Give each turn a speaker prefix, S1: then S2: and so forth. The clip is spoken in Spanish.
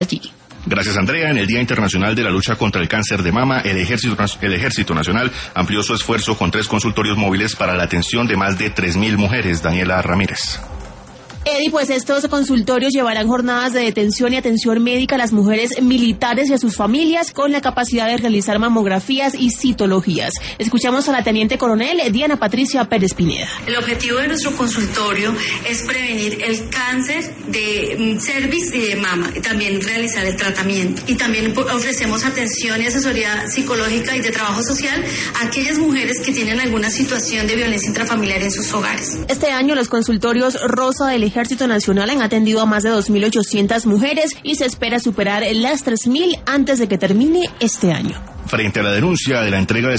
S1: allí.
S2: Gracias, Andrea. En el Día Internacional de la Lucha contra el Cáncer de Mama, el Ejército Nacional amplió su esfuerzo con 3 consultorios móviles para la atención de más de 3.000 mujeres. Daniela Ramírez.
S1: Eddie, pues estos consultorios llevarán jornadas de detención y atención médica a las mujeres militares y a sus familias con la capacidad de realizar mamografías y citologías. Escuchamos a la teniente coronel Diana Patricia Pérez Pineda.
S3: El objetivo de nuestro consultorio es prevenir el cáncer de cervix y de mama y también realizar el tratamiento. Y también ofrecemos atención y asesoría psicológica y de trabajo social a aquellas mujeres que tienen alguna situación de violencia intrafamiliar en sus hogares.
S1: Este año los consultorios Rosa del Ejército Nacional han atendido a más de 2.800 mujeres y se espera superar las 3.000 antes de que termine este año.
S2: Frente a la denuncia de la entrega de